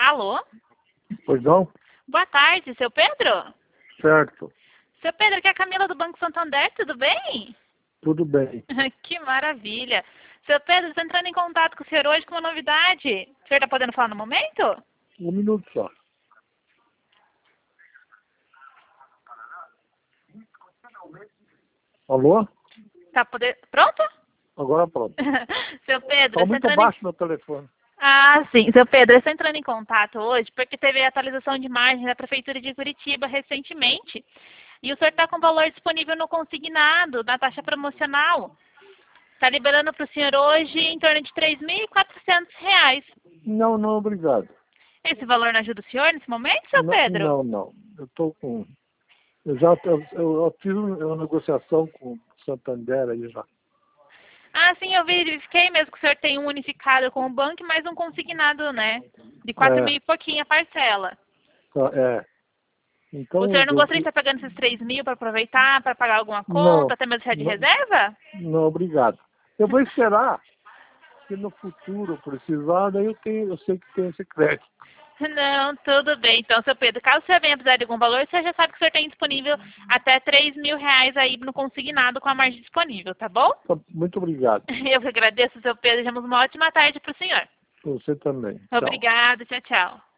Alô? Pois não? Boa tarde, seu Pedro? Certo. Seu Pedro, aqui é a Camila do Banco Santander, tudo bem? Tudo bem. Que maravilha. Seu Pedro, estou entrando em contato com o senhor hoje com uma novidade. O senhor está podendo falar no momento? Um minuto só. Alô? Tá podendo... Pronto? Agora pronto. Seu Pedro, Está muito baixo meu telefone. Ah, sim. Seu Pedro, eu estou entrando em contato hoje porque teve a atualização de margem da Prefeitura de Curitiba recentemente. E o senhor está com valor disponível no consignado, na taxa promocional. Está liberando para o senhor hoje em torno de R$ 3.400. Não, não, obrigado. Esse valor não ajuda o senhor nesse momento, seu Pedro? Não. Eu estou com... Eu fiz uma negociação com o Santander aí já. Ah, sim, eu verifiquei mesmo que o senhor tem um unificado com o banco, mais um consignado, né? De 4 mil e pouquinho a parcela. É. Então, O senhor não gostaria de estar pagando esses 3 mil para aproveitar, para pagar alguma conta, até mesmo de reserva? Não, obrigado. Eu vou esperar que no futuro precisar, daí eu sei que tem esse crédito. Não, tudo bem. Então, seu Pedro, caso o senhor venha precisar de algum valor, você já sabe que o senhor tem disponível até R$ 3.000 aí no consignado com a margem disponível, tá bom? Muito obrigado. Eu que agradeço, seu Pedro. Desejamos uma ótima tarde para o senhor. Você também. Tchau. Obrigada, tchau, tchau.